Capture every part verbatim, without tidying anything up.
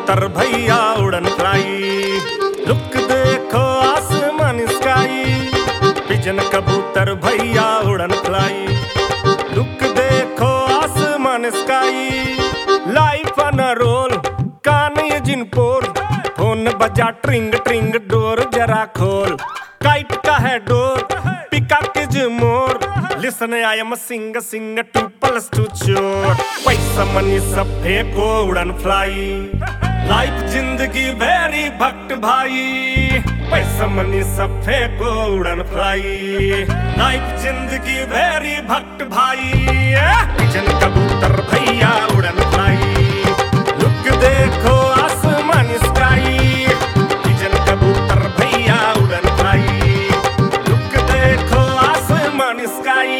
कबूतर भैया उड़न फ्लाई, लुक देखो आसमान स्काई। पिजन कबूतर भैया उड़न फ्लाई, लुक देखो आसमान sky. Life on a roll, कान ये जिन पोल, फोन बजा ट्रिंग ट्रिंग डोर जरा खोल। काइट का है डोर, पिकॉक इज मोर, listen I am sing sing two plus two चोर। पैसा मनी सब फेंको उड़न फ्लाई, लाइफ जिंदगी वेरी भक्त भाई। पैसा मनी सब फेंको उड़न फ्लाई, लाइफ जिंदगी वेरी भक्त भाई। पिजन कबूतर भैया उड़न फ्लाई, लुक देखो आसमान स्काई। पिजन कबूतर भैया उड़न फ्लाई, लुक देखो आसमान स्काई।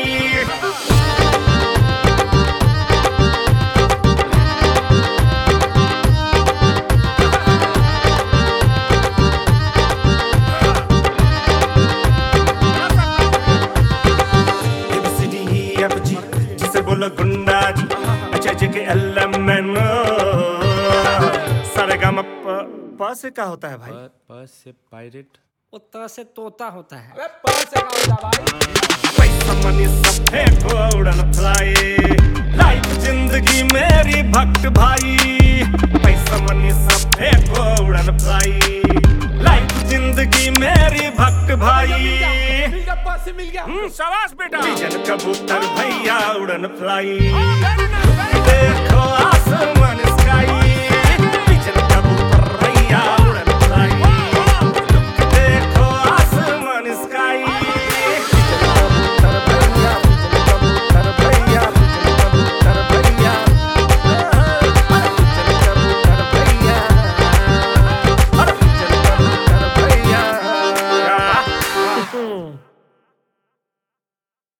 जिसे बोलो गुंडा जी, अच्छा जी के एल एम एन ओ। सारे गामा प प से क्या होता है भाई? प, प से पायरेट, उत्तर से तोता होता है। अबे प से क्या होता भाई? पैसा मनी सब फेंको उड़न फ्लाई, लाइफ जिंदगी मेरी भक्त भाई। पैसा मनी सब फेंको उड़न फ्लाई, लाइफ जिंदगी मेरी भक्त भाई। मिल गया, प से मिल गया। हम्म, शाबाश बेटा। पिजन कबूतर भैया उड़न फ्लाई, देखो आसमान